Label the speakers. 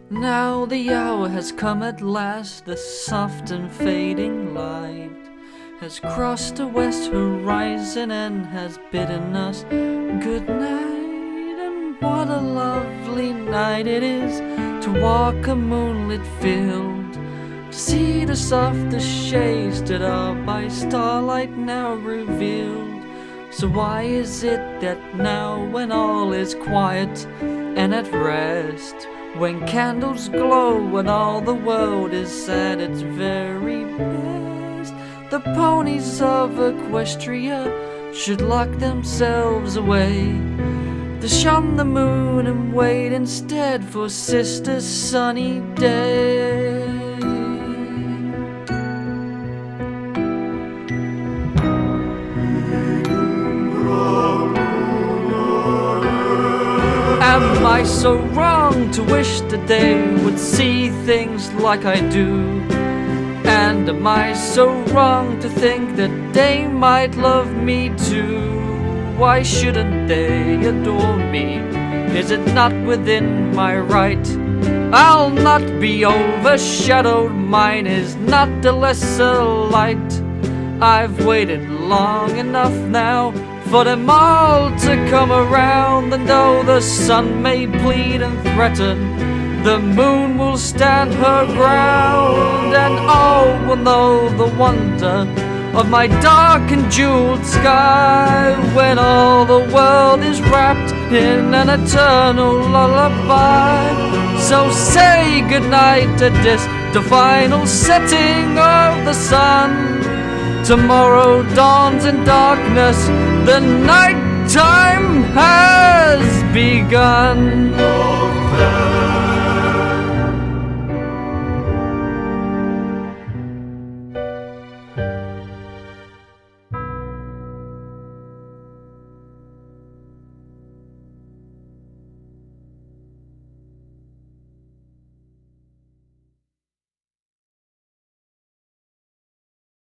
Speaker 1: Now the hour has come at last, the soft and fading light has crossed the west horizon and has bidden us good night. And what a lovely night it is to walk a moonlit field, to see the softest shades that are by starlight now revealed. So why is it that now, when all is quiet and at rest, when candles glow and all the world is at its very best, the ponies of Equestria should lock themselves away to shun the moon and wait instead for Sister's sunny day? Am I so wrong to wish that they would see things like I do? And am I so wrong to think that they might love me too? Why shouldn't they adore me? Is it not within my right? I'll not be overshadowed, mine is not the lesser light. I've waited long enough now for them all to come around, and though the sun may plead and threaten, the moon will stand her ground, and all will know the wonder of my dark and jeweled sky, when all the world is wrapped in an eternal lullaby. So say goodnight at this, the final setting of the sun. Tomorrow dawns in darkness, the night time has begun.